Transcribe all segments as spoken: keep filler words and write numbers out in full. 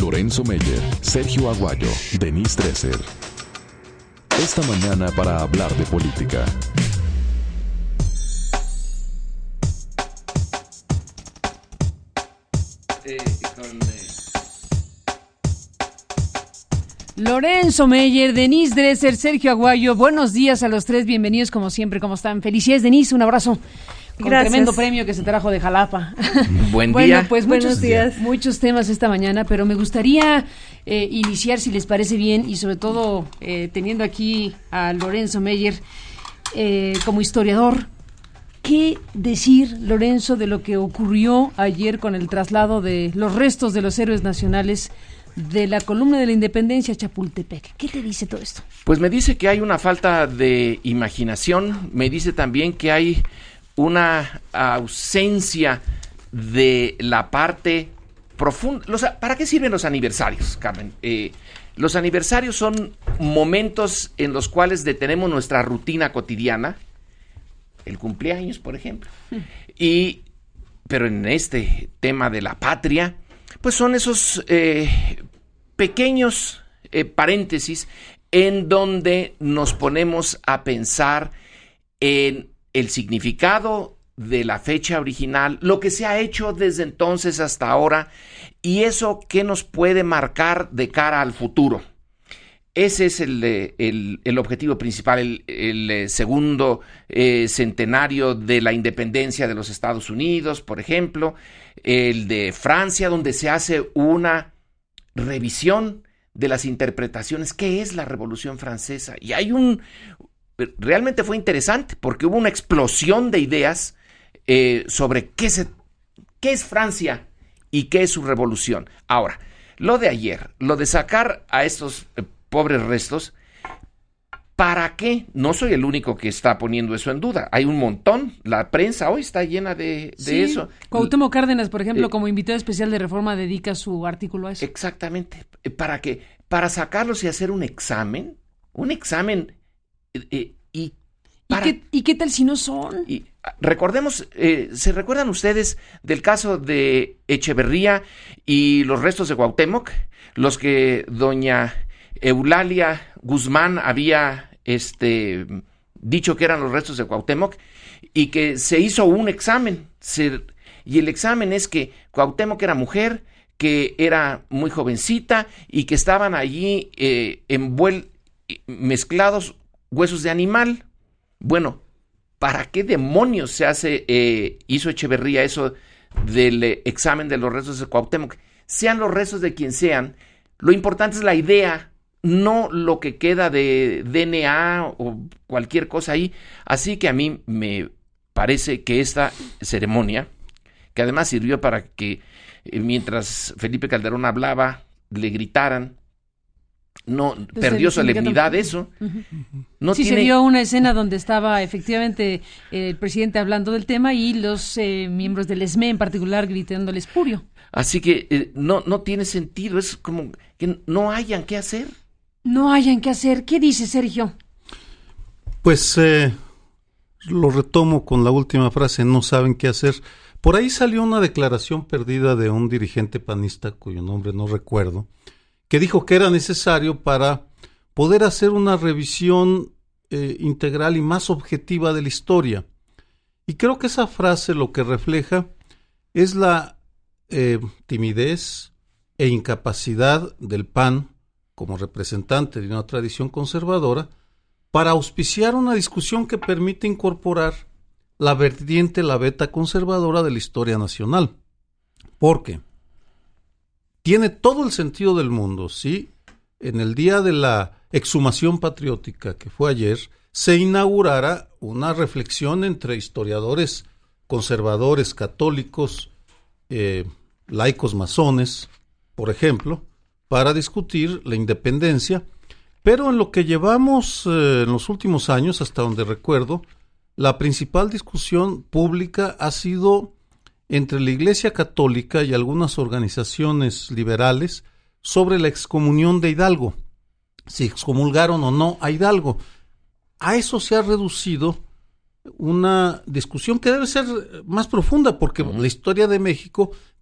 Lorenzo Meyer, Sergio Aguayo, Denise Dresser. Esta mañana para hablar de política. Eh, con, eh... Lorenzo Meyer, Denise Dresser, Sergio Aguayo, buenos días a los tres, bienvenidos como siempre, ¿cómo están? Felicidades, Denise, un abrazo. Con Gracias. Tremendo premio que se trajo de Jalapa. Buen bueno, día. pues muchos Buenos días. Muchos temas esta mañana, pero me gustaría eh, iniciar, si les parece bien, y sobre todo eh, teniendo aquí a Lorenzo Meyer eh, como historiador. ¿Qué decir, Lorenzo, de lo que ocurrió ayer con el traslado de los restos de los héroes nacionales de la columna de la Independencia a Chapultepec? ¿Qué te dice todo esto? Pues me dice que hay una falta de imaginación, me dice también que hay una ausencia de la parte profunda. Los, ¿Para qué sirven los aniversarios, Carmen? Eh, los aniversarios son momentos en los cuales detenemos nuestra rutina cotidiana, el cumpleaños, por ejemplo, y pero en este tema de la patria, pues son esos eh, pequeños eh, paréntesis en donde nos ponemos a pensar en el significado de la fecha original, lo que se ha hecho desde entonces hasta ahora, y eso que nos puede marcar de cara al futuro. Ese es el, el, el objetivo principal, el, el segundo eh, centenario de la independencia de los Estados Unidos, por ejemplo, el de Francia, donde se hace una revisión de las interpretaciones. ¿Qué es la Revolución Francesa? Y hay un... Realmente fue interesante porque hubo una explosión de ideas eh, sobre qué, se, qué es Francia y qué es su revolución. Ahora, lo de ayer, lo de sacar a estos eh, pobres restos, ¿para qué? No soy el único que está poniendo eso en duda. Hay un montón. La prensa hoy está llena de, de sí, eso. Cuauhtémoc Cárdenas, por ejemplo, eh, como invitado especial de Reforma, dedica su artículo a eso. Exactamente. ¿Para qué? Para sacarlos y hacer un examen. Un examen... Eh, y, para, ¿Y, qué, ¿Y qué tal si no son? Y, recordemos, eh, ¿se recuerdan ustedes del caso de Echeverría y los restos de Cuauhtémoc? Los que doña Eulalia Guzmán había este, dicho que eran los restos de Cuauhtémoc y que se hizo un examen. Se, y el examen es que Cuauhtémoc era mujer, que era muy jovencita y que estaban allí eh, envuel- mezclados huesos de animal. Bueno, ¿para qué demonios se hace, eh, hizo Echeverría eso del eh, examen de los restos de Cuauhtémoc? Sean los restos de quien sean, lo importante es la idea, no lo que queda de D N A o cualquier cosa ahí. Así que a mí me parece que esta ceremonia, que además sirvió para que eh, mientras Felipe Calderón hablaba, le gritaran, no Entonces, perdió solemnidad no, eso. Uh-huh. No sí, tiene... se dio una escena donde estaba efectivamente eh, el presidente hablando del tema y los eh, miembros del E S M E en particular gritándole espurio. Así que eh, no, no tiene sentido, es como que no hayan qué hacer. No hayan qué hacer. ¿Qué dice Sergio? Pues eh, lo retomo con la última frase, no saben qué hacer. Por ahí salió una declaración perdida de un dirigente panista, cuyo nombre no recuerdo, que dijo que era necesario para poder hacer una revisión eh, integral y más objetiva de la historia. Y creo que esa frase lo que refleja es la eh, timidez e incapacidad del P A N, como representante de una tradición conservadora, para auspiciar una discusión que permite incorporar la vertiente, la beta conservadora de la historia nacional. Porque tiene todo el sentido del mundo, ¿sí? En el día de la exhumación patriótica, que fue ayer, se inaugurara una reflexión entre historiadores conservadores, católicos, eh, laicos masones, por ejemplo, para discutir la independencia, pero en lo que llevamos eh, en los últimos años, hasta donde recuerdo, la principal discusión pública ha sido entre la Iglesia Católica y algunas organizaciones liberales sobre la excomunión de Hidalgo, si excomulgaron o no a Hidalgo. A eso se ha reducido una discusión que debe ser más profunda, porque uh-huh. la historia de México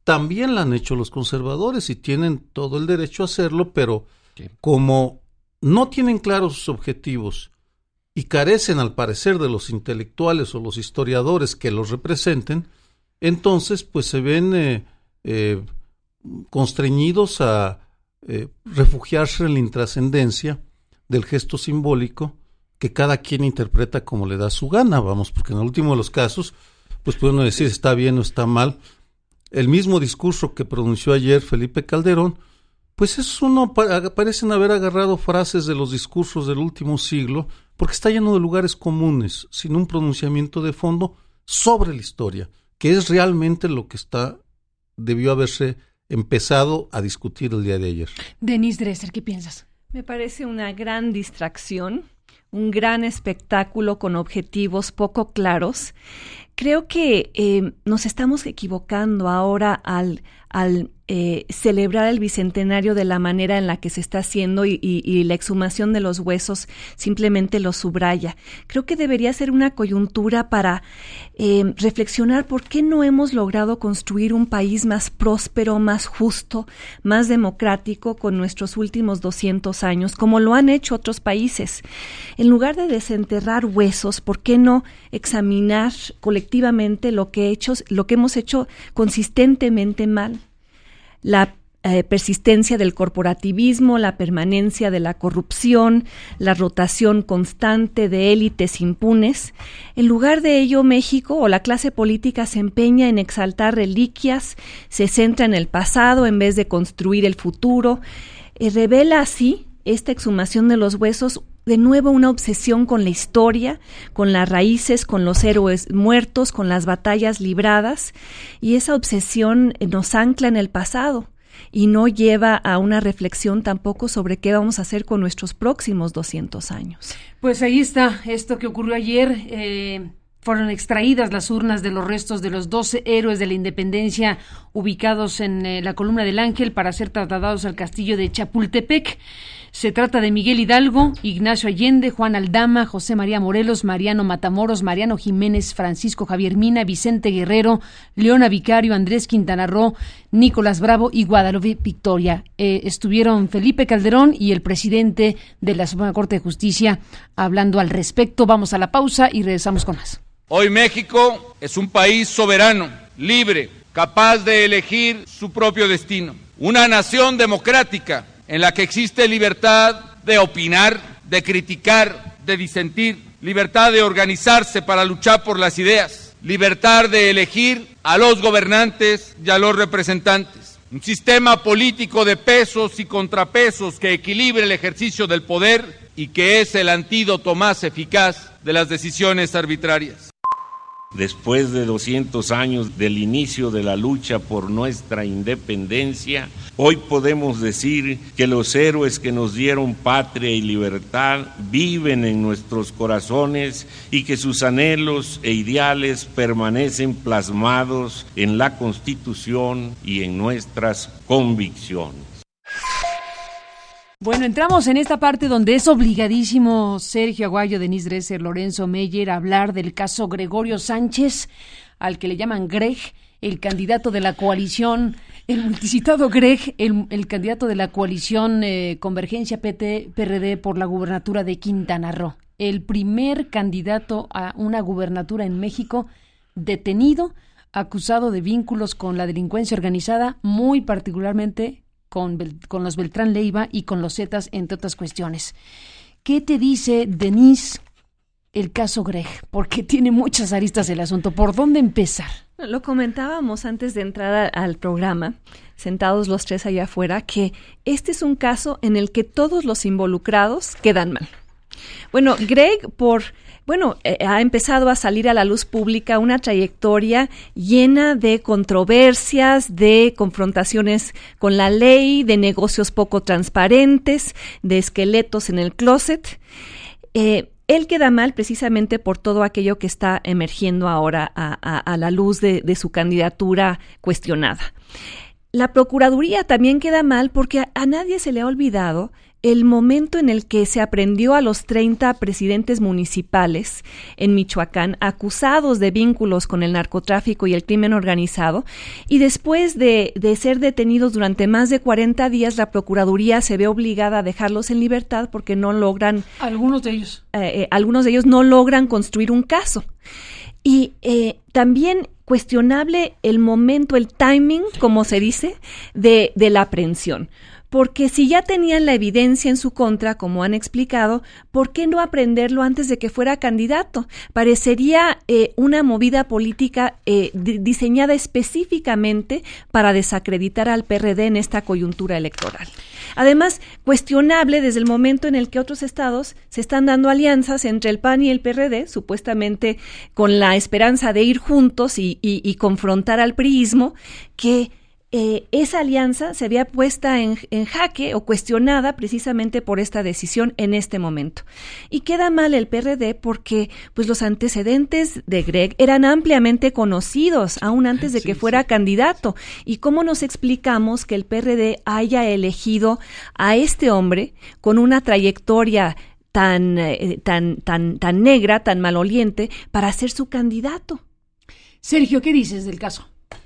también la han hecho los conservadores y tienen todo el derecho a hacerlo, pero sí. Como no tienen claros sus objetivos y carecen al parecer de los intelectuales o los historiadores que los representen, entonces pues se ven eh, eh, constreñidos a eh, refugiarse en la intrascendencia del gesto simbólico que cada quien interpreta como le da su gana, vamos, porque en el último de los casos, pues puede uno decir está bien o está mal. El mismo discurso que pronunció ayer Felipe Calderón, pues es uno, parecen haber agarrado frases de los discursos del último siglo, porque está lleno de lugares comunes, sin un pronunciamiento de fondo sobre la historia, que es realmente lo que está, debió haberse empezado a discutir el día de ayer. Denise Dresser, ¿qué piensas? Me parece una gran distracción, un gran espectáculo con objetivos poco claros. Creo que eh, nos estamos equivocando ahora al, al eh, celebrar el bicentenario de la manera en la que se está haciendo y, y, y la exhumación de los huesos simplemente lo subraya. Creo que debería ser una coyuntura para eh, reflexionar por qué no hemos logrado construir un país más próspero, más justo, más democrático con nuestros últimos doscientos años, como lo han hecho otros países. En lugar de desenterrar huesos, ¿por qué no examinar colectivamente lo que, hecho, lo que hemos hecho consistentemente mal? La eh, persistencia del corporativismo, la permanencia de la corrupción, la rotación constante de élites impunes. En lugar de ello, México o la clase política se empeña en exaltar reliquias, se centra en el pasado en vez de construir el futuro. Eh, revela así esta exhumación de los huesos de nuevo una obsesión con la historia, con las raíces, con los héroes muertos, con las batallas libradas, y esa obsesión nos ancla en el pasado y no lleva a una reflexión tampoco sobre qué vamos a hacer con nuestros próximos doscientos años. Pues ahí está esto que ocurrió ayer. Eh, fueron extraídas las urnas de los restos de los doce héroes de la independencia ubicados en eh, la Columna del Ángel para ser trasladados al castillo de Chapultepec. Se trata de Miguel Hidalgo, Ignacio Allende, Juan Aldama, José María Morelos, Mariano Matamoros, Mariano Jiménez, Francisco Javier Mina, Vicente Guerrero, Leona Vicario, Andrés Quintana Roo, Nicolás Bravo y Guadalupe Victoria. Eh, estuvieron Felipe Calderón y el presidente de la Suprema Corte de Justicia hablando al respecto. Vamos a la pausa y regresamos con más. Hoy México es un país soberano, libre, capaz de elegir su propio destino. Una nación democrática en la que existe libertad de opinar, de criticar, de disentir, libertad de organizarse para luchar por las ideas, libertad de elegir a los gobernantes y a los representantes. Un sistema político de pesos y contrapesos que equilibre el ejercicio del poder y que es el antídoto más eficaz de las decisiones arbitrarias. Después de doscientos años del inicio de la lucha por nuestra independencia, hoy podemos decir que los héroes que nos dieron patria y libertad viven en nuestros corazones y que sus anhelos e ideales permanecen plasmados en la Constitución y en nuestras convicciones. Bueno, entramos en esta parte donde es obligadísimo Sergio Aguayo, Denise Dresser, Lorenzo Meyer a hablar del caso Gregorio Sánchez, al que le llaman Greg, el candidato de la coalición, el multicitado Greg, el, el candidato de la coalición eh, Convergencia P T P R D por la gubernatura de Quintana Roo. El primer candidato a una gubernatura en México detenido, acusado de vínculos con la delincuencia organizada, muy particularmente Con, con los Beltrán Leiva y con los Zetas, entre otras cuestiones. ¿Qué te dice, Denise, el caso Greg? Porque tiene muchas aristas el asunto. ¿Por dónde empezar? Lo comentábamos antes de entrar a, al programa, sentados los tres allá afuera, que este es un caso en el que todos los involucrados quedan mal. Bueno, Greg, por... Bueno, eh, ha empezado a salir a la luz pública una trayectoria llena de controversias, de confrontaciones con la ley, de negocios poco transparentes, de esqueletos en el closet. Eh, él queda mal precisamente por todo aquello que está emergiendo ahora a, a, a la luz de, de su candidatura cuestionada. La Procuraduría también queda mal porque a, a nadie se le ha olvidado el momento en el que se aprendió a los treinta presidentes municipales en Michoacán acusados de vínculos con el narcotráfico y el crimen organizado, y después de, de ser detenidos durante más de cuarenta días, la Procuraduría se ve obligada a dejarlos en libertad porque no logran... Algunos de ellos. Eh, eh, algunos de ellos no logran construir un caso. Y eh, también cuestionable el momento, el timing, como se dice, de, de la aprehensión. Porque si ya tenían la evidencia en su contra, como han explicado, ¿por qué no aprenderlo antes de que fuera candidato? Parecería eh, una movida política eh, d- diseñada específicamente para desacreditar al P R D en esta coyuntura electoral. Además, cuestionable desde el momento en el que otros estados se están dando alianzas entre el P A N y el P R D, supuestamente con la esperanza de ir juntos y, y, y confrontar al priismo, que Eh, esa alianza se había puesta en, en jaque o cuestionada precisamente por esta decisión en este momento. Y queda mal el P R D porque pues los antecedentes de Greg eran ampliamente conocidos aún antes de que sí, fuera sí. candidato. ¿Y cómo nos explicamos que el P R D haya elegido a este hombre con una trayectoria tan, eh, tan, tan, tan negra, tan maloliente, para ser su candidato? Sergio, ¿qué dices del caso?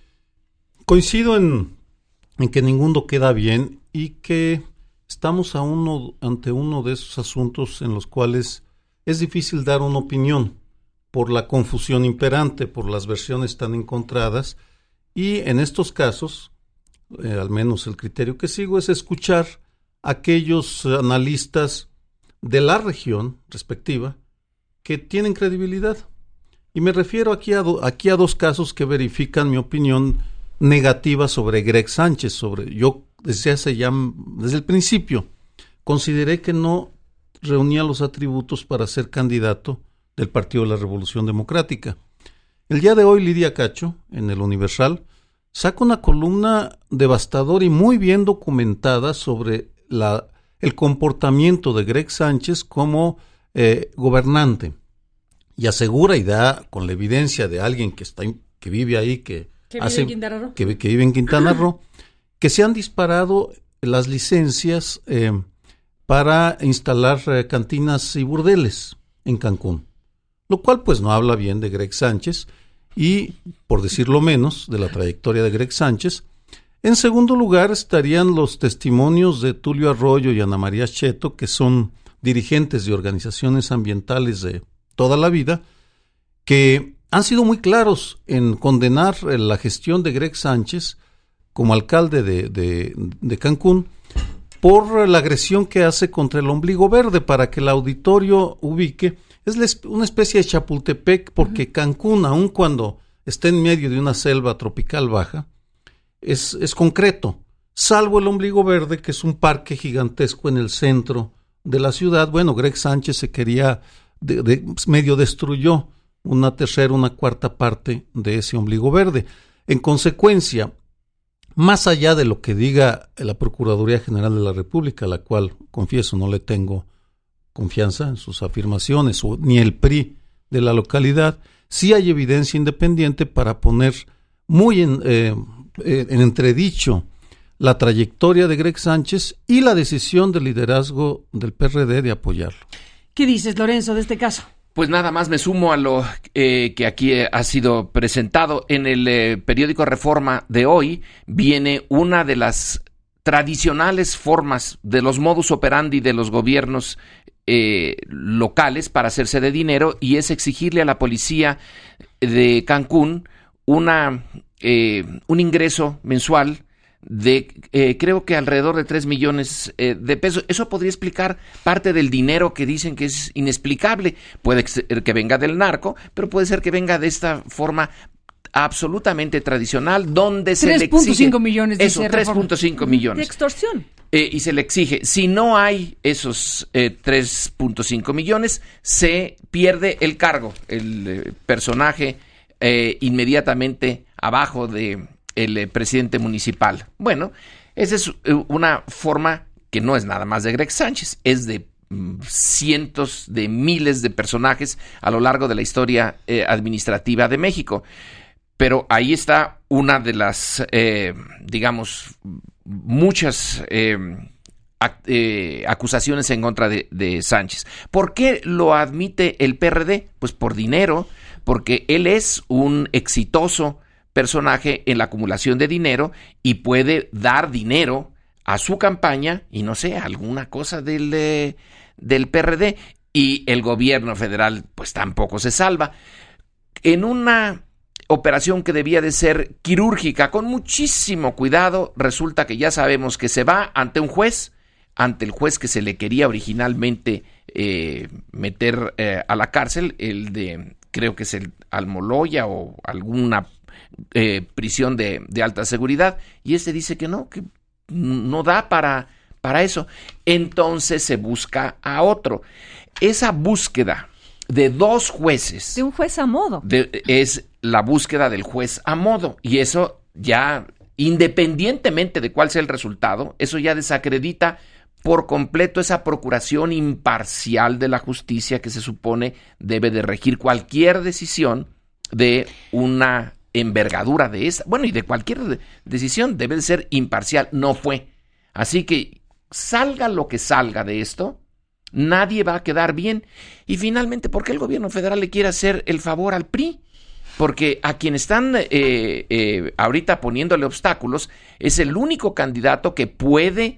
Coincido en, en que ninguno queda bien y que estamos a uno, ante uno de esos asuntos en los cuales es difícil dar una opinión por la confusión imperante, por las versiones tan encontradas, y en estos casos, eh, al menos el criterio que sigo es escuchar a aquellos analistas de la región respectiva que tienen credibilidad. Y me refiero aquí a, do, aquí a dos casos que verifican mi opinión negativa sobre Greg Sánchez. Sobre yo desde hace ya desde el principio consideré que no reunía los atributos para ser candidato del Partido de la Revolución Democrática. El día de hoy Lidia Cacho en el Universal saca una columna devastadora y muy bien documentada sobre la el comportamiento de Greg Sánchez como eh, gobernante, y asegura y da con la evidencia de alguien que está que vive ahí que ¿Que vive, hace, en que, que vive en Quintana Roo, que se han disparado las licencias eh, para instalar eh, cantinas y burdeles en Cancún, lo cual pues no habla bien de Greg Sánchez y, por decirlo menos, de la trayectoria de Greg Sánchez. En segundo lugar estarían los testimonios de Tulio Arroyo y Ana María Cheto, que son dirigentes de organizaciones ambientales de toda la vida, que han sido muy claros en condenar la gestión de Greg Sánchez como alcalde de, de, de Cancún por la agresión que hace contra el ombligo verde. Para que el auditorio ubique, es una especie de Chapultepec, porque Cancún, aun cuando está en medio de una selva tropical baja, es, es concreto, salvo el ombligo verde, que es un parque gigantesco en el centro de la ciudad. Bueno, Greg Sánchez se quería, de, de, medio destruyó una tercera, una cuarta parte de ese ombligo verde. En consecuencia, más allá de lo que diga la Procuraduría General de la República, a la cual, confieso, no le tengo confianza en sus afirmaciones, o ni el P R I de la localidad, sí hay evidencia independiente para poner muy en, eh, en entredicho la trayectoria de Greg Sánchez y la decisión del liderazgo del P R D de apoyarlo. ¿Qué dices, Lorenzo, de este caso? Pues nada más me sumo a lo eh, que aquí eh, ha sido presentado. En el eh, periódico Reforma de hoy viene una de las tradicionales formas de los modus operandi de los gobiernos eh, locales para hacerse de dinero, y es exigirle a la policía de Cancún una eh, un ingreso mensual de eh, creo que alrededor de tres millones eh, de pesos. Eso podría explicar parte del dinero que dicen que es inexplicable. Puede ser que venga del narco, pero puede ser que venga de esta forma absolutamente tradicional, donde se le exige... tres punto cinco millones, dice eso, tres punto cinco millones. De extorsión. Eh, y se le exige, si no hay esos eh, tres punto cinco millones, se pierde el cargo, el eh, personaje eh, inmediatamente abajo de el eh, presidente municipal. Bueno, esa es eh, una forma que no es nada más de Greg Sánchez, es de mm, cientos de miles de personajes a lo largo de la historia eh, administrativa de México. Pero ahí está una de las, eh, digamos, muchas eh, eh, acusaciones en contra de, de Sánchez. ¿Por qué lo admite el P R D? Pues por dinero, porque él es un exitoso personaje en la acumulación de dinero y puede dar dinero a su campaña y no sé, alguna cosa del, eh, del P R D, y el gobierno federal pues tampoco se salva. En una operación que debía de ser quirúrgica, con muchísimo cuidado, resulta que ya sabemos que se va ante un juez, ante el juez que se le quería originalmente eh, meter eh, a la cárcel, el de, creo que es el Almoloya o alguna eh, prisión de, de alta seguridad, y este dice que no, que no da para, para eso. Entonces se busca a otro. Esa búsqueda de dos jueces. De un juez a modo. De, es la búsqueda del juez a modo. Y eso ya, independientemente de cuál sea el resultado, eso ya desacredita por completo esa procuración imparcial de la justicia que se supone debe de regir cualquier decisión de una envergadura de esa. Bueno, y de cualquier de- decisión debe de ser imparcial. No fue. Así que salga lo que salga de esto, nadie va a quedar bien. Y finalmente, ¿por qué el gobierno federal le quiere hacer el favor al P R I? Porque a quien están eh, eh, ahorita poniéndole obstáculos es el único candidato que puede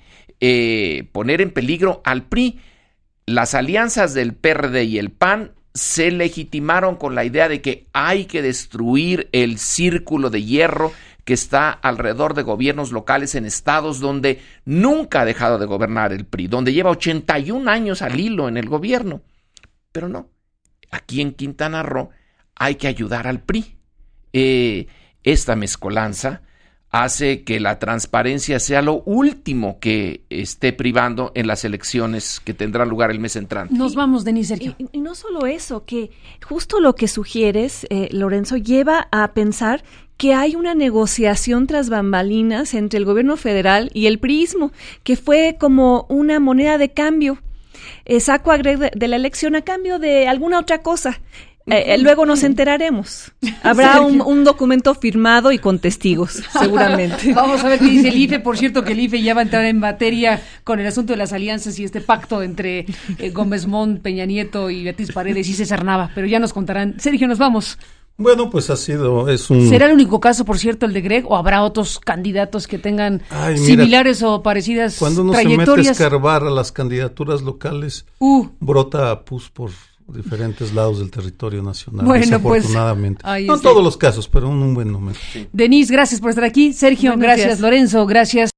eh, poner en peligro al P R I. Las alianzas del P R D y el P A N se legitimaron con la idea de que hay que destruir el círculo de hierro que está alrededor de gobiernos locales en estados donde nunca ha dejado de gobernar el P R I, donde lleva ochenta y un años al hilo en el gobierno. Pero no, aquí en Quintana Roo hay que ayudar al P R I. Eh, esta mezcolanza hace que la transparencia sea lo último que esté privando en las elecciones que tendrán lugar el mes entrante. Nos vamos, Denise, Sergio. Y, y no solo eso, que justo lo que sugieres, eh, Lorenzo, lleva a pensar que hay una negociación tras bambalinas entre el gobierno federal y el priismo, que fue como una moneda de cambio. Eh, saco a Greg de, de la elección a cambio de alguna otra cosa. Eh, eh, luego nos enteraremos. Habrá un, un documento firmado y con testigos, seguramente. Vamos a ver qué dice el I F E. Por cierto, que el I F E ya va a entrar en materia con el asunto de las alianzas y este pacto entre eh, Gómez Mont, Peña Nieto y Beatriz Paredes y César Nava. Pero ya nos contarán. Sergio, nos vamos. Bueno, pues ha sido, es un... ¿Será el único caso, por cierto, el de Greg, o habrá otros candidatos que tengan Ay, mira, similares o parecidas Cuando uno se mete a trayectorias? escarbar a las candidaturas locales, Uh, brota pus por diferentes lados del territorio nacional, Bueno, pues, desafortunadamente. ahí no en está. todos los casos, pero en un buen número. Denise, gracias por estar aquí. Sergio, Buenos gracias. días. Lorenzo, gracias.